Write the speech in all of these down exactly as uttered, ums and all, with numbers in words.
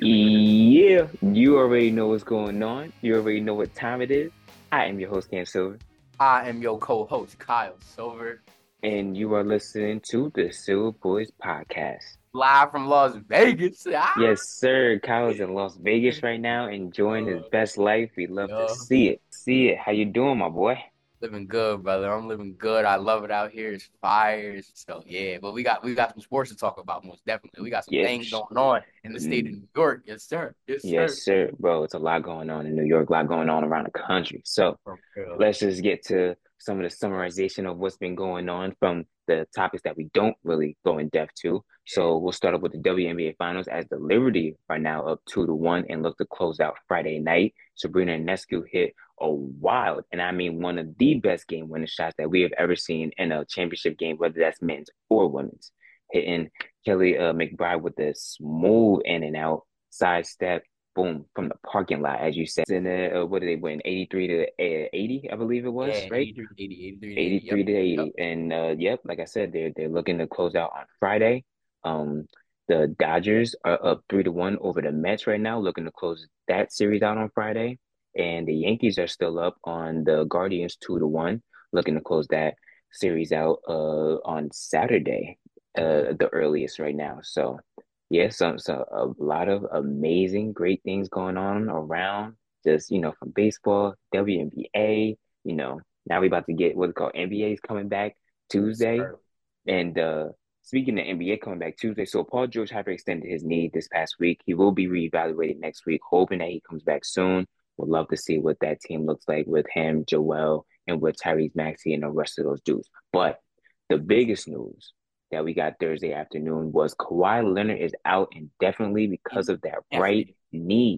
Yeah, you already know what's going on. You already know what time it is. I am your host, Cam Silver, I am your co-host, Kyle Silver, and you are listening to the Silver Boys Podcast. live from Las Vegas. Ah! Yes, sir. Kyle is in Las Vegas right now, enjoying his Uh, best life. We love to yeah, see it. See it. How you doing, my boy? living good, brother. I'm living good. I love it out here. It's fires. So yeah, but we got we got some sports to talk about, most definitely. We got some Yeah. things sh- going on in the state of New York. Yes, sir. Yes, Yes, sir. sir, bro. It's a lot going on in New York, a lot going on around the country. So, For real. let's just get to some of the summarization of what's been going on from the topics that we don't really go in depth to. Yeah. So we'll start off with the W N B A Finals as the Liberty are now up two to one and look to close out Friday night. Sabrina Ionescu hit a wild, and I mean one of the best game winning shots that we have ever seen in a championship game, whether that's men's or women's. Hitting Kelly uh, McBride with a smooth in and out sidestep boom, from the parking lot, as you said. And uh, uh, what did they win? eighty-three to eighty, I believe it Yeah, was, right? eighty-three to eighty, eighty-three to eighty. Yep. eighty-three to Yep. eighty. And uh, yep, like I said, they're they're looking to close out on Friday. Um, the Dodgers are up three to one over the Mets right now, looking to close that series out on Friday. And the Yankees are still up on the Guardians two to one, looking to close that series out uh on Saturday, Mhm. uh the earliest right now. So yeah, so so a lot of amazing, great things going on around just, you know, from baseball, W N B A, you know, now we about to get what's called N B A is coming back Yes, Tuesday. sir. And uh speaking of N B A coming back Tuesday, so Paul George hyperextended his knee this past week. He will be reevaluated next week, hoping that he comes back soon. Would love to see what that team looks like with him, Joel, and with Tyrese Maxey and the rest of those dudes. But the biggest news that we got Thursday afternoon was Kawhi Leonard is out indefinitely because of that right Indefinite knee.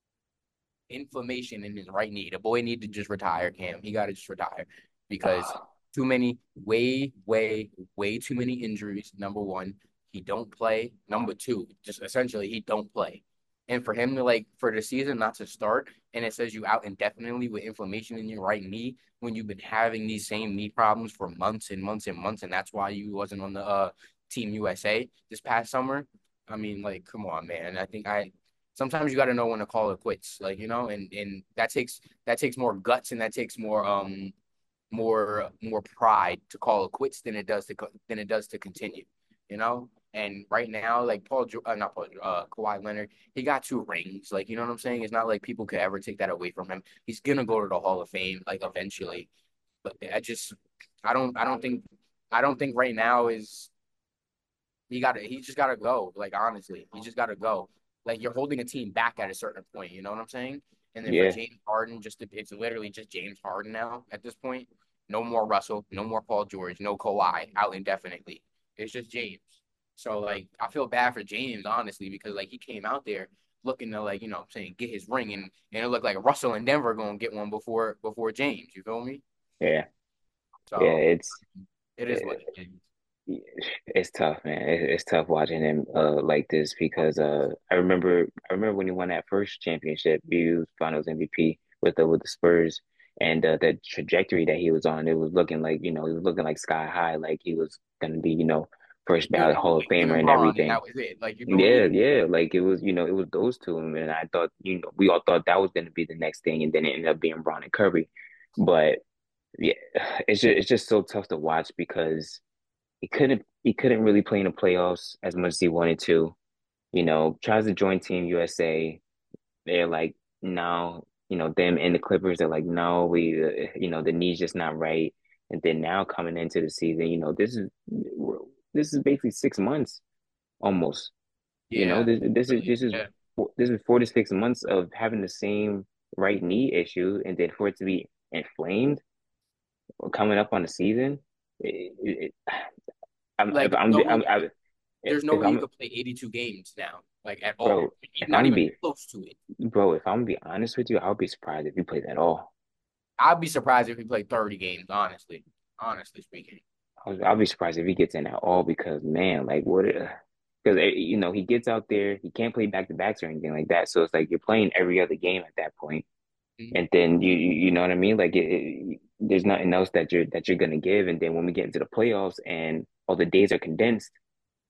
inflammation in his right knee. The boy need to just retire, Cam. He got to just retire because too many, way, way, way too many injuries. Number one, he don't play. Number two, just essentially he don't play. And for him to like for the season not to start, and it says you out indefinitely with inflammation in your right knee when you've been having these same knee problems for months and months and months, and that's why you wasn't on the uh, Team U S A this past summer. I mean, like, come on, man. I think I sometimes you got to know when to call it quits, like you know, and and that takes that takes more guts and that takes more um more more pride to call it quits than it does to than it does to continue, you know. And right now, like Paul, uh, not Paul, uh, Kawhi Leonard, he got two rings. Like you know what I'm saying? It's not like people could ever take that away from him. He's gonna go to the Hall of Fame, like eventually. But I just, I don't, I don't think, I don't think right now is he got to, he just got to go. Like honestly, he just got to go. Like you're holding a team back at a certain point. You know what I'm saying? And then for Yeah, James Harden, just to, it's literally just James Harden now at this point. No more Russell, no more Paul George, no Kawhi out indefinitely. It's just James. So like I feel bad for James honestly because like he came out there looking to like you know what I'm saying get his ring and and it looked like Russell and Denver gonna get one before before James. You feel me? yeah, yeah. So It's it is what it is. it's tough, man. It, it's tough watching him uh like this because uh I remember I remember when he won that first championship, he was Finals M V P with the with the Spurs, and uh, the trajectory that he was on, it was looking like you know he was looking like sky high, like he was gonna be you know first Him, ballot Hall of him Famer and and Braun, and everything. that was it. Like you feel Yeah, me? yeah, like it was you know it was those two, and I thought you know we all thought that was gonna be the next thing, and then it ended up being Bron and Curry, but yeah, it's just it's just so tough to watch because he couldn't he couldn't really play in the playoffs as much as he wanted to. You know, tries to join Team U S A. They're like, no, you know, them and the Clippers are like, no, we, uh, you know, the knee's just not right. And then now coming into the season, you know, this is this is basically six months almost. You know, Yeah, this this is really. this is Yeah, this is four to six months of having the same right knee issue, and then for it to be inflamed coming up on the season, it, it, I'm if like I'm, no, I'm I, there's no if way you I'm could play eighty-two games now, like at all. bro, if Not I'm even be close to it. bro, if I'm gonna be honest with you, I'll be surprised if you played at all. I'd be surprised if he played thirty games. Honestly, honestly speaking. I'll, I'll be surprised if he gets in at all because man, like what? Because you know he gets out there, he can't play back to backs or anything like that. So it's like you're playing every other game at that point, Mhm. and then you you, you know what I mean? Like it, it, there's nothing else that you're that you're gonna give. And then when we get into the playoffs and all the days are condensed,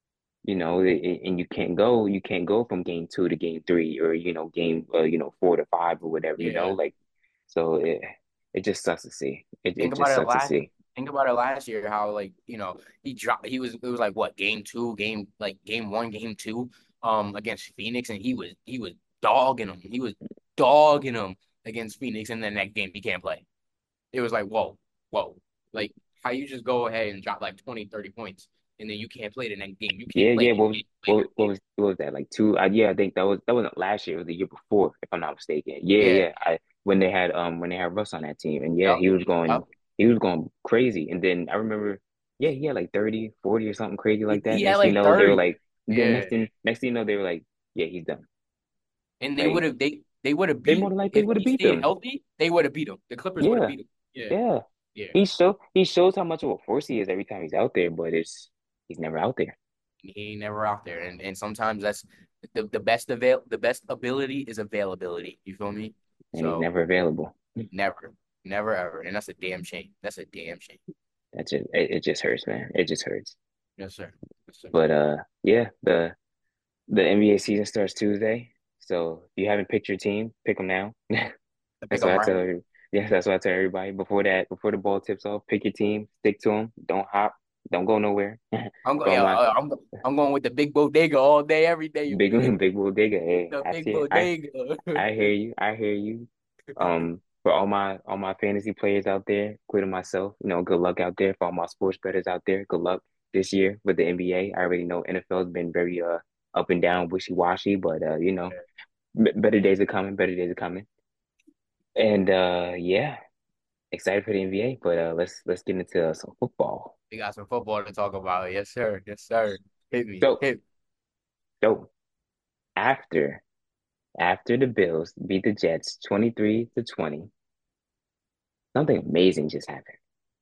you know, it, it- and you can't go, you can't go from game two to game three or, you know, game, uh, you know, four to five or whatever, you know, Yeah. like, so it, it just sucks to see. It, Think it about just it sucks to last see. think about it last year, how like, you know, he dropped he was it was like what, game two, game like game one, game two, um, against Phoenix, and he was he was dogging him. He was dogging him against Phoenix, and then that game he can't play. It was like, whoa, whoa. Like how you just go ahead and drop like twenty, thirty points, and then you can't play the next game. You can't Yeah, play yeah. it. What was, what, what was, what was that? Like two? Uh, yeah, I think that was, that wasn't last year. It was the year before, if I'm not mistaken. Yeah, Yeah. yeah. I when they had, um, when they had Russ on that team, and yeah, Yup. he was going, Yup. he was going crazy. And then I remember, yeah, he had like thirty, forty or something crazy He, like that. he had Next thing you like know, they were thirty. like, then Yeah. next thing, next thing you know, they were like, yeah, he's done. And they would Like have they they would have they beat more than likely if would have he beat stayed them. healthy, they would have beat him. The Clippers would have Yeah, beat him. Yeah. yeah. Yeah. He show he shows how much of a force he is every time he's out there, but it's he's never out there, He ain't never out there. And and sometimes that's the, the best avail the best ability is availability. You feel me? and he's So never available. never, never ever. And that's a damn shame. That's a damn shame. That just it, it just hurts, man. It just hurts. Yes, sir. Yes, sir. But uh, yeah, the the N B A season starts Tuesday. So if you haven't picked your team, pick them now. I pick That's what him I right. tell you. Yeah, that's what I tell everybody. Before that, before the ball tips off, pick your team, stick to them, don't hop, don't go nowhere. I'm going. For all Yeah, my uh, I'm. I'm going with the big bodega all day, every day. You big feel me? big bull digger, hey, The I big see it. I bodega. I hear you. I hear you. Um, for all my all my fantasy players out there, including myself, you know, good luck out there. For all my sports bettors out there, good luck this year with the N B A. I already know N F L has been very uh up and down, wishy washy, but uh, you know, b better days are coming. Better days are coming. And uh, yeah, excited for the N B A. But uh, let's let's get into uh, some football. We got some football to talk about. Yes, sir. Yes, sir. Hit me. So Hit. so after after the Bills beat the Jets twenty three to twenty, something amazing just happened.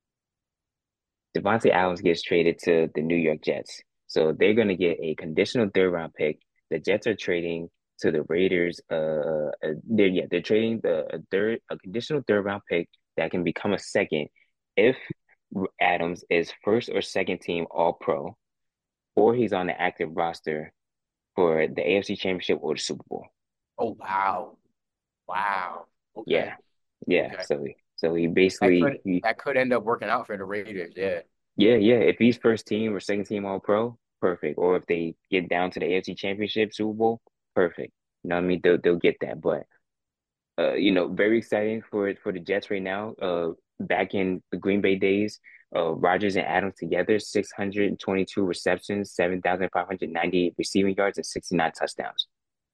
Devontae Adams gets traded to the New York Jets. So they're going to get a conditional third round pick. The Jets are trading to the Raiders. Uh, uh they're yeah, they're trading the a third a conditional third round pick that can become a second if Adams is first or second team All Pro, or he's on the active roster for the A F C Championship or the Super Bowl. Oh, wow. Wow. Okay. Yeah, yeah. Okay. So so he That basically could he that could end up working out for the Raiders. Yeah. Yeah, yeah. If he's first team or second team All Pro, perfect. Or if they get down to the A F C Championship, Super Bowl, perfect. You know what I mean? They'll they'll get that. But uh, you know, very exciting for for the Jets right now. Uh, back in the Green Bay days, uh, Rodgers and Adams together, six hundred twenty-two receptions, seven thousand five hundred ninety-eight receiving yards, and sixty-nine touchdowns.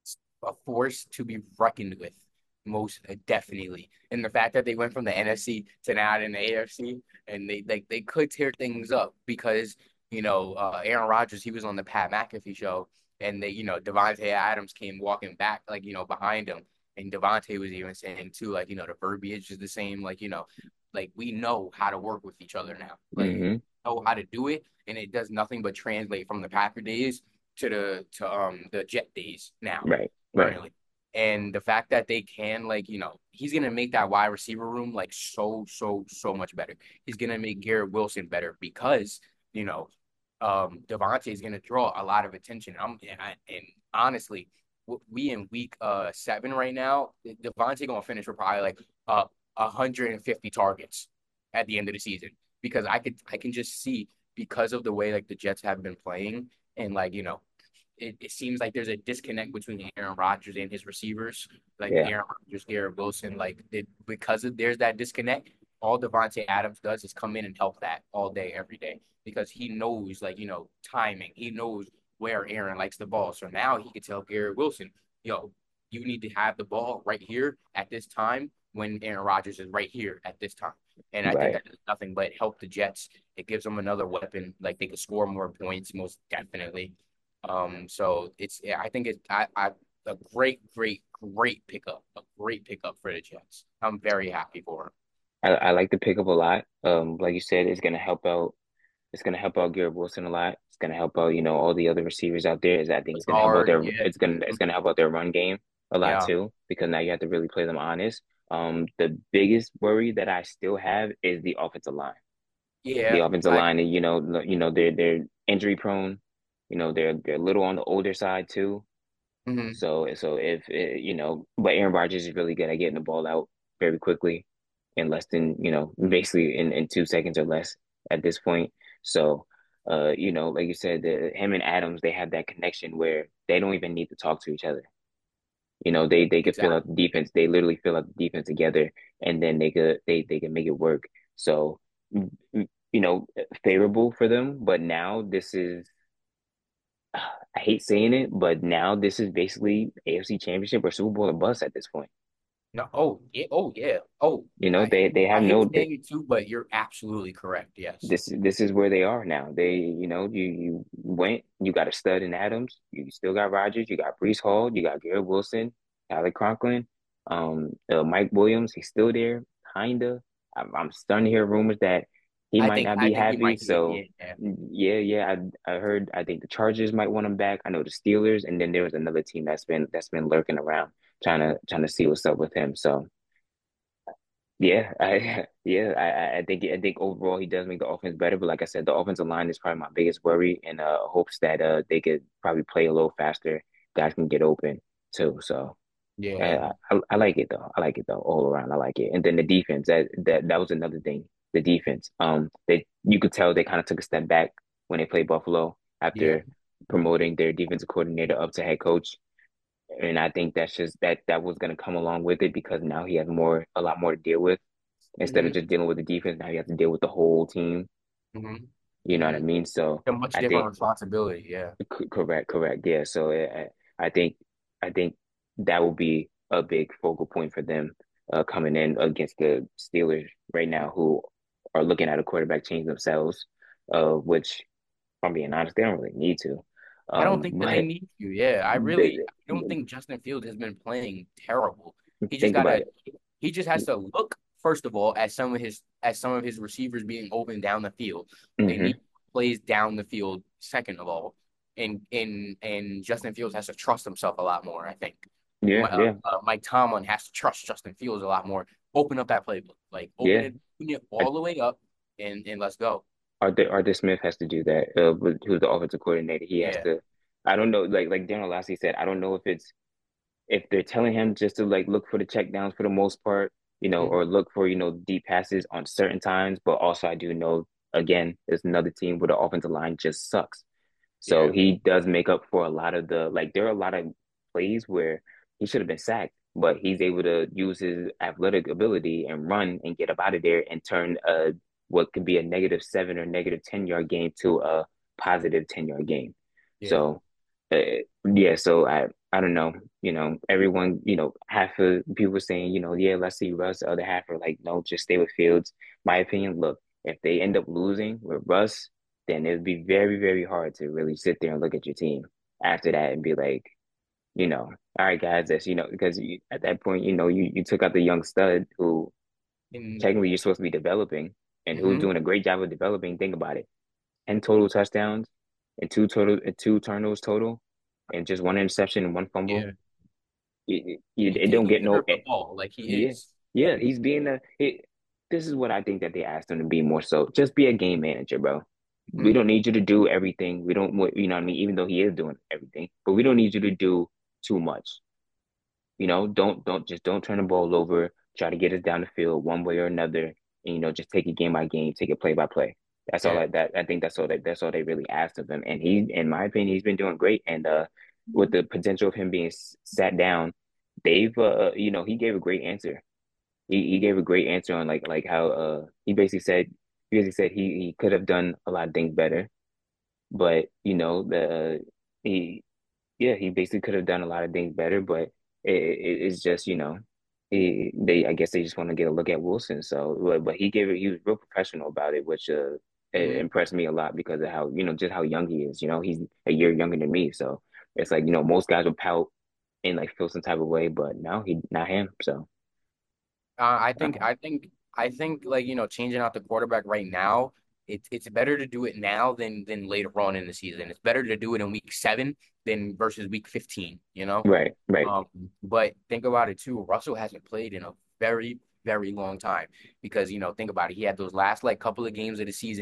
A force to be reckoned with, most uh, definitely. And the fact that they went from the N F C to now in the A F C, and they like they could tear things up because you know uh, Aaron Rodgers, he was on the Pat McAfee show, and they you know Devontae Adams came walking back like you know behind him, and Devontae was even saying too like you know the verbiage is the same, like you know like we know how to work with each other now, like we Mm-hmm. know how to do it, and it does nothing but translate from the Packer days to the to um the Jet days now Right, right, currently. And the fact that they can, like, you know, he's gonna make that wide receiver room like so, so, so much better. He's gonna make Garrett Wilson better because, you know, um, Devontae is gonna draw a lot of attention. I'm and, I, and honestly, we in week uh seven right now. Devontae gonna finish with probably like uh one hundred fifty targets at the end of the season because I could I can just see because of the way like the Jets have been playing and like you know it, it seems like there's a disconnect between Aaron Rodgers and his receivers, like yeah, Aaron Rodgers, Garrett Wilson. Like it, because of there's that disconnect, all Devontae Adams does is come in and help that all day, every day, because he knows, like you know, timing. He knows where Aaron likes the ball. So now he can tell Garrett Wilson, yo, you need to have the ball right here at this time when Aaron Rodgers is right here at this time. And I think right. that does nothing but help the Jets. It gives them another weapon. Like they could score more points, most definitely. Um, so it's yeah, I think it's I, I a great, great, great pickup, a great pickup for the Jets. I'm very happy for him. I, I like the pickup a lot. Um, like you said, it's gonna help out. It's gonna help out Garrett Wilson a lot. It's gonna help out, you know, all the other receivers out there. Is I think it's gonna help out Hard, their yeah, it's gonna it's gonna help out their run game a lot yeah, too, because now you have to really play them honest. Um, the biggest worry that I still have is the offensive line. The yeah. offensive I line, and you know, you know, they're they're injury prone. You know, they're they're a little on the older side too. Hmm. So so if eh, you know, but Aaron Rodgers is really good at getting the ball out very quickly in less than, you know, basically in, in two seconds or less at this point. So, uh, you know, like you said, the, him and Adams, they have that connection where they don't even need to talk to each other. You know, they they could fill out Exactly. the defense. They literally fill out the defense together, and then they could they they can make it work. So, mm, mm, you know, favorable for them. But now this is, I hate saying it, but now this is basically A F C Championship or Super Bowl or bust at this point. No, oh yeah, oh yeah, oh You know, I they they I have hate no they, saying it too, but you're absolutely correct. Yes. this this is where they are now. They, you know, you you went, you got a stud in Adams, you still got Rodgers, you got Brees Hall, you got Garrett Wilson, Tyler Conklin, um, uh, Mike Williams, he's still there, kinda. I'm, I'm starting to hear rumors that he I might think not I be think he happy. might be. So, Yeah, yeah. yeah, yeah, I I heard I think the Chargers might want him back. I know the Steelers, and then there was another team that's been that's been lurking around trying to trying to see what's up with him. So. Yeah, I yeah, I I think I think overall he does make the offense better, but like I said, the offensive line is probably my biggest worry, and uh hopes that uh they could probably play a little faster, guys can get open too. So Yeah. uh, I I like it though. I like it though all around. I like it. And then the defense, that that that was another thing. The defense, um, they you could tell they kind of took a step back when they played Buffalo Yeah. after promoting their defensive coordinator up to head coach. And I think that's just that that was going to come along with it because now he has more, a lot more to deal with instead of Hmm. just dealing with the defense. Now you have to deal with the whole team. Hmm. You know what I Hmm. mean? So A much I different think responsibility. Yeah. c- correct, correct, yeah. So I, I think I think that will be a big focal point for them uh, coming in against the Steelers right now, who are looking at a quarterback change themselves, uh, which, if I'm being honest, they don't really need to. I don't Um, think that they but need you. Yeah, I they, really I don't think Justin Fields has been playing terrible. He just think about gotta it. he just has to look first of all at some of his at some of his receivers being open down the field. They Hmm. need plays down the field second of all, and and and Justin Fields has to trust himself a lot more. I think Yeah, uh, yeah, uh, Mike Tomlin has to trust Justin Fields a lot more. Open up that playbook, like open yeah. it, open it all the way up, and and let's go. Arthur Arthur Smith has to do that. Uh, with, who's the offensive coordinator? He has Yeah. to. I don't know. Like like Darren Lassie said, I don't know if it's if they're telling him just to like look for the check downs for the most part, you know, or Hmm. look for, you know, deep passes on certain times. But also, I do know again, there's another team where the offensive line just sucks. So Yeah. he does make up for a lot of the like. There are a lot of plays where he should have been sacked, but he's able to use his athletic ability and run and get up out of there and turn a what could be a negative seven or negative ten yard game to a positive ten yard game. Yeah. So, uh, yeah. So I I don't know. You know, everyone. You know, half of people saying, you know, yeah, let's see Russ. The other half are like, no, just stay with Fields. My opinion. Look, if they end up losing with Russ, then it'd be very, very hard to really sit there and look at your team after that and be like, you know, all right, guys, that's, you know, because you, at that point, you know, you, you took out the young stud who And technically you're supposed to be developing and who's hmm doing a great job of developing. Think about it. ten total touchdowns and two total, and two turnovers total and just one interception and one fumble. yeah, It, it, he's it don't taking get care no, of the ball like he yeah, is. yeah, he's being a. It, this is what I think that they asked him to be more so. Just be a game manager, bro. We Hmm. don't need you to do everything. We don't, you know what I mean? Even though he is doing everything, but we don't need you to do too much. You know, don't don't just don't turn the ball over. Try to get us down the field one way or another, and you know, just take it game by game, take it play by play. That's all Yeah. I that I think that's all that that's all they really asked of him. And he, in my opinion, he's been doing great. And uh, with the potential of him being s- sat down, they've uh, you know, he gave a great answer. He he gave a great answer on like like how uh he basically said he basically said he he could have done a lot of things better, but you know the he yeah, he basically could have done a lot of things better, but it, it it's just, you know, he they I guess they just want to get a look at Wilson. So but, but he gave it, he was real professional about it, which uh it Hmm. impressed me a lot because of how, you know, just how young he is. You know, he's a year younger than me, so it's like, you know, most guys would pout and like feel some type of way, but now he not him. So Uh, I think uh, I think I think like you know changing out the quarterback right now. It's it's better to do it now than than later on in the season. It's better to do it in week seven than versus week fifteen. You know. right, right. Um, but think about it too. Russell hasn't played in a very, very long time because, you know, think about it. He had those last like couple of games of the season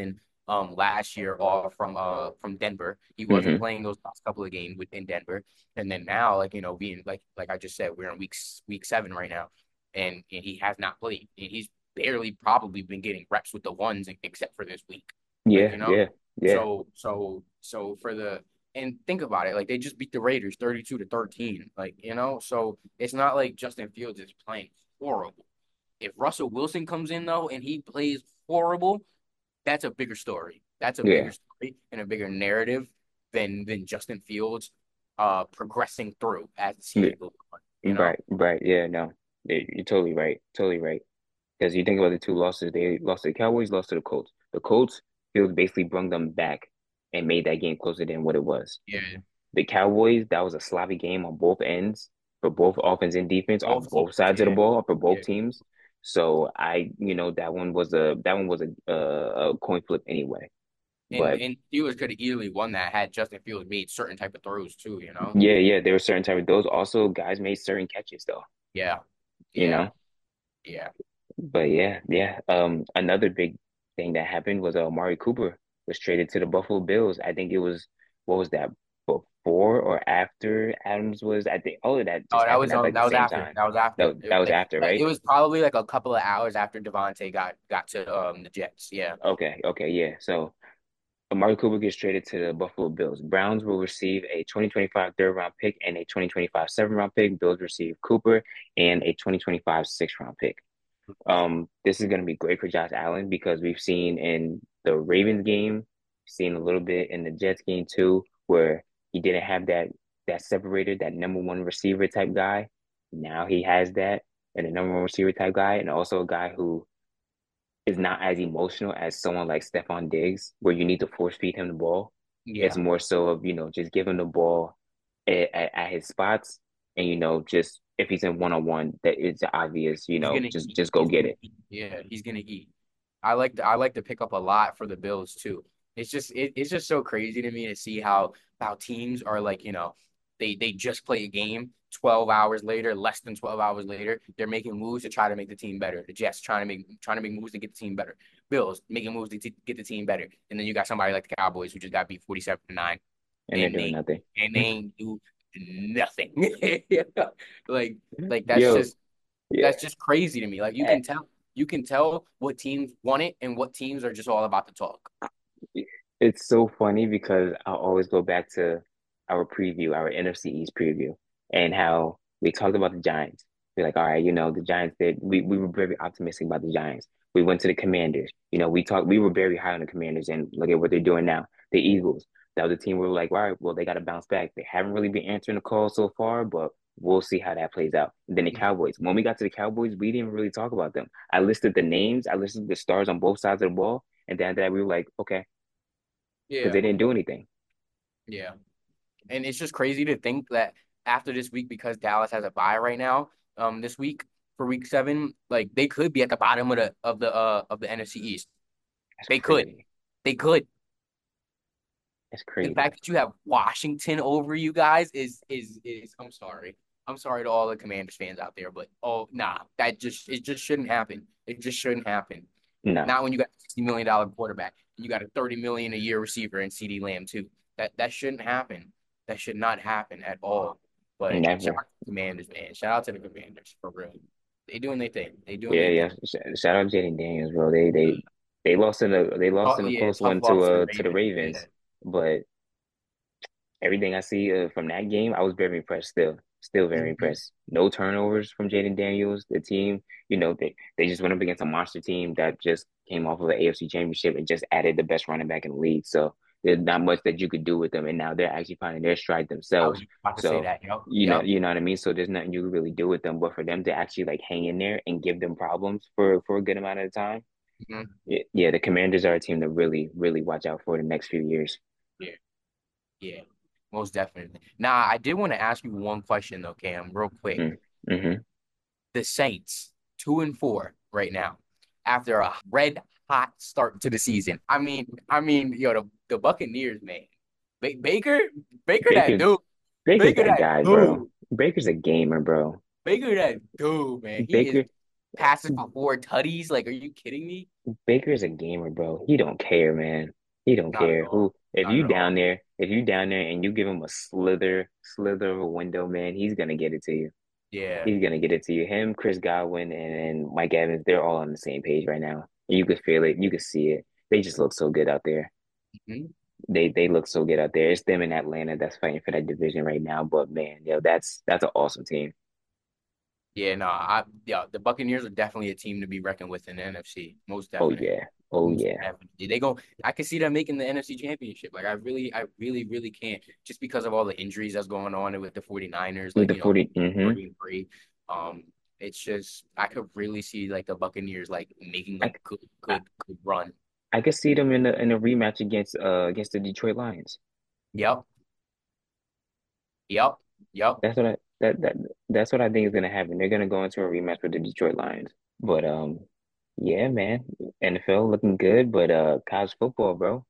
um last year off from uh from Denver. He wasn't Hmm. playing those last couple of games within Denver, and then now, like you know, being like like I just said, we're in week week seven right now, and, and he has not played. And he's barely probably been getting reps with the ones except for this week. Like Yeah, you know, yeah, yeah, so so so for the and think about it, like they just beat the Raiders thirty-two to thirteen. Like, you know, so it's not like Justin Fields is playing horrible. If Russell Wilson comes in though and he plays horrible, that's a bigger story. That's a yeah. bigger story and a bigger narrative than than Justin Fields uh progressing through as the Yeah. season goes on, you know? Right, right. Yeah, no. Yeah, you're totally right. Totally right. Because you think about the two losses, they lost to the Cowboys, lost to the Colts. The Colts, Fields basically brought them back and made that game closer than what it was. Yeah. The Cowboys, that was a sloppy game on both ends for both offense and defense on Both both teams, sides of the yeah. ball for both Yeah. teams. So I, you know, that one was a that one was a a, a coin flip anyway. And But and Steelers could have easily won that had Justin Fields made certain type of throws too, you know? yeah, yeah, there were certain type of those. Also, guys made certain catches though, Yeah. you Yeah. know. Yeah. But yeah, yeah. Um, another big thing that happened was uh, Amari Cooper was traded to the Buffalo Bills. I think it was what was that before or after Adams was? I think all of that Oh, just that happened was at um like the that was same after. time. That was after. That It, that was like after, that, it right? was probably like a couple of hours after Devontae got got to um the Jets. Yeah. Okay, okay, yeah. So Amari Cooper gets traded to the Buffalo Bills. Browns will receive a twenty twenty-five third round pick and a twenty twenty-five seventh round pick. Bills receive Cooper and a twenty twenty-five sixth round pick. Um, this is going to be great for Josh Allen because we've seen in the Ravens game, seen a little bit in the Jets game too, where he didn't have that that separator, that number one receiver type guy. Now he has that, and a number one receiver type guy, and also a guy who is not as emotional as someone like Stephon Diggs, where you need to force feed him the ball. It's Yeah. more so of, you know, just give him the ball at, at, at his spots, and you know, just if he's in one on one, that it's obvious, you He's know, gonna just eat. just go He's get gonna it. eat. Yeah, he's gonna eat. I like to I like to pick up a lot for the Bills too. It's just it, it's just so crazy to me to see how how teams are like, you know, they they just play a game twelve hours later, less than twelve hours later, they're making moves to try to make the team better. The Jets trying to make trying to make moves to get the team better. Bills making moves to t get the team better. And then you got somebody like the Cowboys who just got beat forty-seven to nine And they're and doing they nothing. and they ain't do nothing. Like like that's Yo, just yeah. that's just crazy to me. Like you Eh, can tell, you can tell what teams want it and what teams are just all about the talk. It's so funny because I'll always go back to our preview, our N F C East preview, and how we talked about the Giants. We're like, all right, you know, the Giants did we, we were very optimistic about the Giants. We went to the Commanders. You know, we talked we were very high on the Commanders and look at what they're doing now. The Eagles. That was a team where we were like, all right, well, they gotta bounce back. They haven't really been answering the call so far, but we'll see how that plays out. And then the Cowboys. When we got to the Cowboys, we didn't really talk about them. I listed the names, I listed the stars on both sides of the ball, and then that we were like, okay, because Yeah, they didn't do anything. yeah. And it's just crazy to think that after this week, because Dallas has a bye right now, um, this week for week seven, like they could be at the bottom of the of the uh of the N F C East. That's They could. crazy. They could. That's The crazy. fact that you have Washington over you guys is is is I'm sorry. I'm sorry to all the Commanders fans out there, but oh nah, that just it just shouldn't happen. It just shouldn't happen. No, Not when you got a sixty million dollar quarterback and you got a thirty million a year receiver in CeeDee Lamb too. That that shouldn't happen. That should not happen at all. But shout never. out to the Commanders, man. Shout out to the Commanders for real. They doing their thing. They doing Yeah, their yeah. thing. Sh- Shout out Jaden Daniels, bro. They they they lost in a they lost Oh in a yeah, close tough one to loss to the uh to the Ravens. Yeah. Ravens, but everything I see uh, from that game, I was very impressed. Still, still very Mhm. impressed. No turnovers from Jaden Daniels. The team, you know, they they just went up against a monster team that just came off of an A F C Championship and just added the best running back in the league. So there's not much that you could do with them, and now they're actually finding their stride I was themselves. just about to say So. that. Yep. You know, Yep. you know what I mean. So there's nothing you can really do with them, but for them to actually like hang in there and give them problems for for a good amount of time, Mhm. yeah, yeah, the Commanders are a team to really, really watch out for the next few years. Yeah. Yeah. Most definitely. Now, I did want to ask you one question though, Cam, real quick. Mm, hmm. The Saints, two and four right now, after a red hot start to the season. I mean, I mean, yo, the, the Buccaneers, man. Ba Baker, Baker, that Baker's dude, Baker's Baker, that that guy, bro. dude, Baker's a gamer, bro. Baker, that dude, man. He is Baker passing for four tutties. Like, are you kidding me? Baker's a gamer, bro. He don't care, man. He don't Not at care all. who. If Not you at all. down there, if you down there and you give him a slither, slither of a window, man, he's gonna get it to you. Yeah. He's gonna get it to you. Him, Chris Godwin, and, and Mike Evans, they're all on the same page right now. You could feel it. You could see it. They just look so good out there. Mhm. They they look so good out there. It's them in Atlanta that's fighting for that division right now. But man, yo, that's that's an awesome team. Yeah, no, I yeah, the Buccaneers are definitely a team to be reckoned with in the N F C. Most Oh definitely. yeah. Oh Most yeah. definitely. They go I can see them making the N F C championship. Like I really, I really, really can't just because of all the injuries that's going on with the 49ers, With like the you know, forty, mm-hmm. three and three. Um, it's just I could really see like the Buccaneers like making a I, good, I good, good run. I could see them in a in a rematch against uh against the Detroit Lions. Yep, yep, yep. That's what I that that that's what I think is gonna happen. They're gonna go into a rematch with the Detroit Lions. But um, yeah, man, N F L looking good, but uh, college football, bro,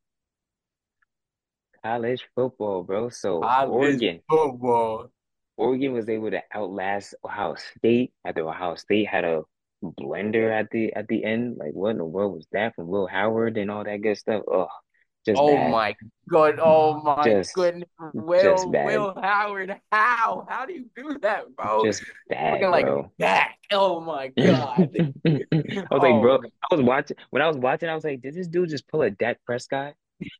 college football, bro. So College Oregon, football. Oregon was able to outlast Ohio State after Ohio State had a blender at the at the end. Like, what in the world was that from Will Howard and all that good stuff? Oh, just Oh bad, my good. Oh my just goodness. just Will bad, Will Howard. How? How do you do that, bro? just bad, Looking like bro. that. Oh my God. I was like, bro, Oh, I was watching when I was watching, I was like, did this dude just pull a Dak Prescott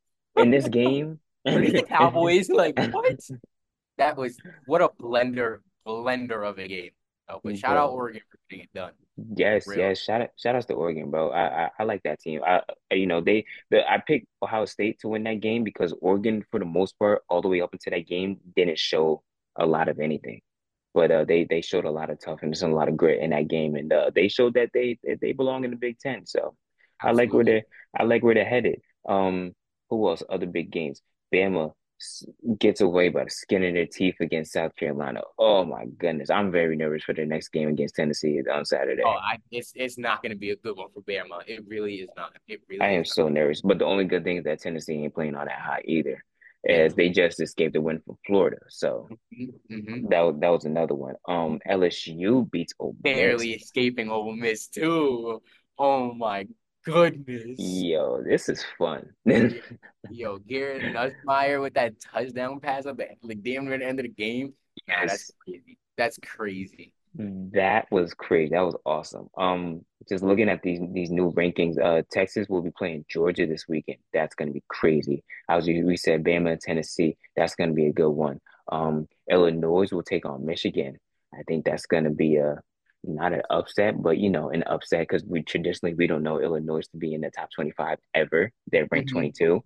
in this game? against the Cowboys. Like, what? That was what a blender, blender of a game. Oh, but shout out Bro, Oregon for getting it done. yes, Real. yes. Shout out, shout outs to Oregon, bro. I, I, I like that team. I, you know, they, the, I picked Ohio State to win that game because Oregon, for the most part, all the way up into that game, didn't show a lot of anything. But uh, they they showed a lot of toughness and a lot of grit in that game, and uh, they showed that they they they belong in the Big Ten. So I like where Absolutely. they're I like where they're headed. Um, who else? Other big games. Bama s- gets away by the skin of their teeth against South Carolina. Oh my goodness, I'm very nervous for their next game against Tennessee on Oh, Saturday. I it's it's not gonna be a good one for Bama. It really is not. It I really am is not. so nervous, but the only good thing is that Tennessee ain't playing all that hot either, Yeah. as they just escaped the win from Florida. So hmm that was, that was another one. Um, L S U beats Ole Miss. Barely escaping Ole Miss too. Oh my goodness. Yo, this is fun. Yo, yo, Garrett Nussmeier with that touchdown pass at the like damn near the end of the game. Nah, that's Yes, crazy. That's crazy. that was crazy. That was awesome. Um, just looking at these these new rankings, uh, Texas will be playing Georgia this weekend. That's gonna be crazy. I was we said Bama and Tennessee. That's gonna be a good one. Um, Illinois will take on Michigan. I think that's gonna be a not an upset, but you know, an upset because we traditionally we don't know Illinois to be in the top twenty-five ever. They're ranked hmm twenty-two.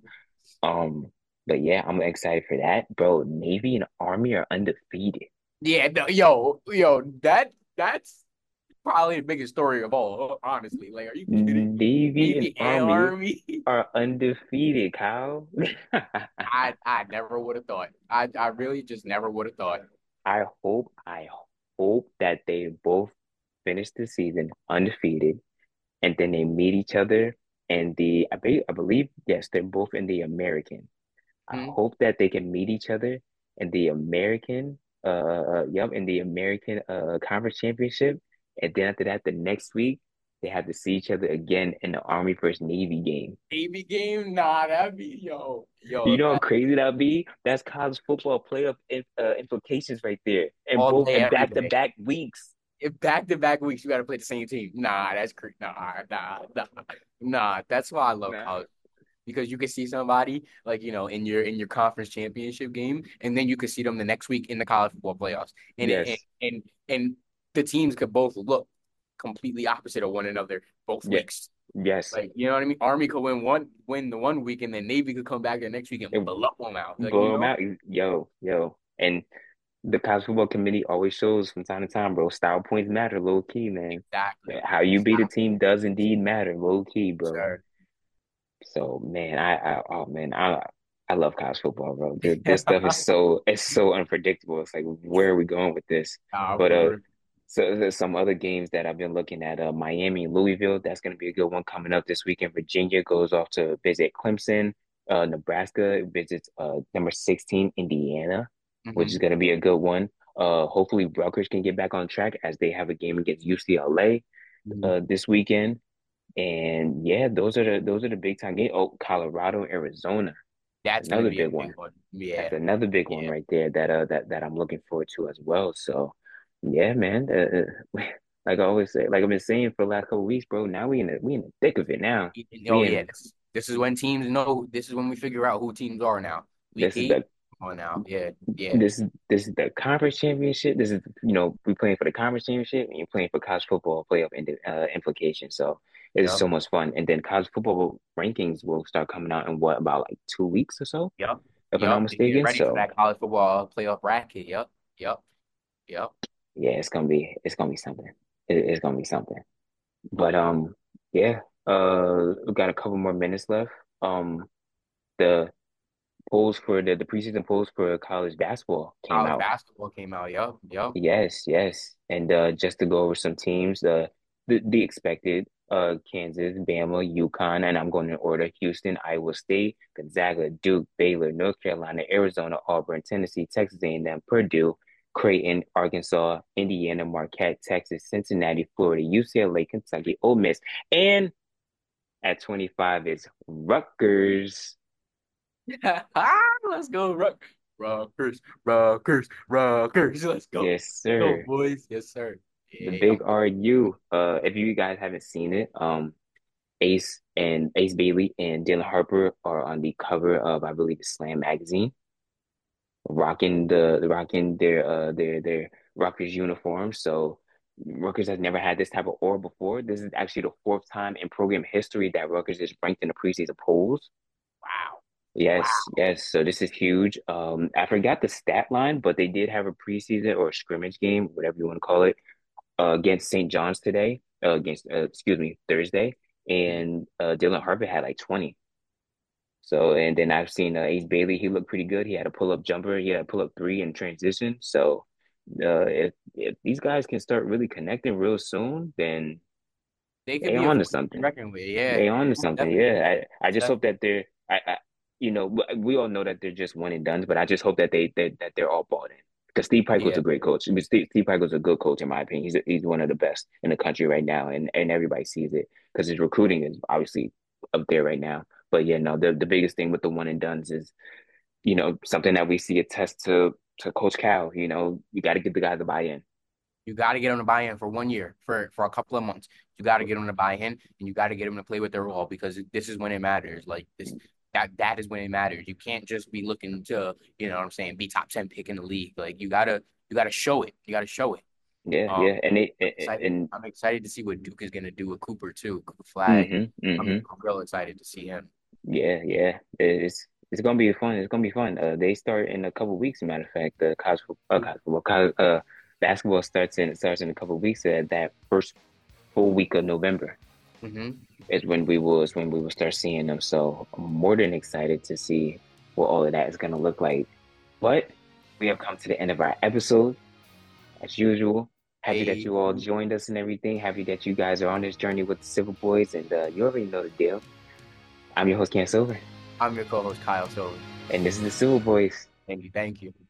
Um, but yeah, I'm excited for that, bro. Navy and Army are undefeated. Yeah, no, yo, yo, that that's probably the biggest story of all, honestly. Like, are you kidding me? Navy and Navy and Army Army. are undefeated, Kyle. I I never would have thought. I I really just never would have thought. I hope, I hope that they both finish the season undefeated, and then they meet each other in the, I be, I believe, yes, they're both in the American. I Hmm? hope that they can meet each other in the American, uh, uh, uh, yep, in the American uh conference championship, and then after that, the next week they have to see each other again in the Army versus Navy game. Navy game? Nah, that'd be yo, You yo, know how that crazy that'd be? That's college football playoff im- uh, implications right there, and all both day, in every back to day. back weeks. If back to back weeks you got to play the same team, nah, that's crazy. Nah, nah, nah, nah. That's why I love Nah. college because you can see somebody like you know in your in your conference championship game, and then you could see them the next week in the college football playoffs, and it, and Yes, and and the teams could both look completely opposite of one another both yeah, weeks. yes. Like you know what I mean? Army could win one win the one week, and then Navy could come back the next week and It blow them out. Like you blow them know out, yo, yo, and the college football committee always shows from time to time, bro. Style points matter, low key, man. exactly, How you beat a exactly, team does indeed matter, low key, bro. sir. So man, I, I oh man, I I love college football, bro. This, this stuff is so it's so unpredictable. It's like where are we going with this? Nah, But uh, for so there's some other games that I've been looking at. Uh, Miami and Louisville. That's going to be a good one coming up this weekend. Virginia goes off to visit Clemson. Uh, Nebraska visits uh number sixteen Indiana, which is hmm going to be a good one. Uh, hopefully Rutgers can get back on track as they have a game against U C L A hmm uh this weekend. And yeah, those are the those are the big time games. Oh, Colorado, Arizona, That's gonna another be a big one. big one. That's Yeah, another big one yeah. right there that uh that that I'm looking forward to as well. So yeah, man. Uh, uh, like I always say, like I've been saying for the last couple of weeks, bro. Now we in the we in the thick of it now. Oh We yeah, in this, this is when teams know. This is when we figure out who teams are now. Week this is eight. the Come on now. Yeah, yeah. this is this is the conference championship. This is you know we playing for the conference championship and you're playing for college football playoff ind- uh, implications. So it's Yep. so much fun. And then college football rankings will start coming out in what about like two weeks or so, Yep. if I'm not Yep. They get mistaken. ready for So that college football playoff bracket. Yep. Yep. Yep. yeah, it's gonna be it's gonna be something. It, it's gonna be something. But um, yeah. Uh, we got a couple more minutes left. Um, the polls for the the preseason polls for college basketball came College out. basketball came out. Yep. Yep. Yes, yes. And uh, just to go over some teams, uh, the the expected uh, Kansas, Bama, UConn, and I'm going in order: Houston, Iowa State, Gonzaga, Duke, Baylor, North Carolina, Arizona, Auburn, Tennessee, Texas A and M, Purdue, Creighton, Arkansas, Indiana, Marquette, Texas, Cincinnati, Florida, U C L A, Kentucky, Ole Miss, and at twenty-five is Rutgers. Let's go, Ruck. Ruckers, Ruckers, Ruckers. Let's go. Yes, Go, sir. boys. Yes, sir. The Yeah, I'm big looking R forward U. Uh, if you guys haven't seen it, um, Ace and Ace Bailey and Dylan Harper are on the cover of, I believe, Slam magazine, rocking the rocking their uh their their Rutgers uniforms. So Rutgers has never had this type of aura before. This is actually the fourth time in program history that Rutgers is ranked in the preseason polls. Wow. Yes, Wow. yes. So this is huge. Um, I forgot the stat line, but they did have a preseason or a scrimmage game, whatever you want to call it, uh, against Saint John's today, uh, against uh, excuse me, Thursday, and uh, Dylan Harper had like twenty. So, and then I've seen uh, Ace Bailey. He looked pretty good. He had a pull up jumper. He had a pull up three in transition. So, uh, if if these guys can start really connecting real soon, then They could they be a on to force to be something. reckoned with. Yeah, They on to something. definitely. Yeah. I, I just hope Definitely. that they're. I, I you know w- we all know that they're just one and done, but I just hope that they that, that they're all bought in. Because Steve Pikiell's Yeah. a great coach. I mean, Steve, Steve Pikiell's a good coach in my opinion. He's a, he's one of the best in the country right now, and and everybody sees it because his recruiting is obviously up there right now. But yeah, no, the the biggest thing with the one and duns is you know, something that we see attest to to Coach Cal. You know, you got to get the guys to buy in. You got to get them to buy in for one year, for for a couple of months. You got to get them to buy in, and you got to get them to play with their role because this is when it matters. Like this, that that is when it matters. You can't just be looking to, you know what I'm saying, be top ten pick in the league. Like you gotta you gotta show it. You gotta show it. Yeah, Um, yeah, and I'm it excited. and I'm excited to see what Duke is gonna do with Cooper too. Cooper Flag. mm-hmm, I'm mm-hmm. real excited to see him. Yeah, yeah. It's it's gonna be fun. It's gonna be fun. Uh, they start in a couple weeks. As a matter of fact, the college football, uh, college football, college, uh, basketball starts in starts in a couple weeks. Uh, that first full week of November Hmm. is when we will is when we will start seeing them. So I'm more than excited to see what all of that is gonna look like. But we have come to the end of our episode. As usual, happy that Hey, you all joined us and everything. Happy that you guys are on this journey with the Civil Boys, and uh, you already know the deal. I'm your host, Cam Silver, I'm your co-host Kyle Silver. and this is the Civil Boys. Thank you. Thank you.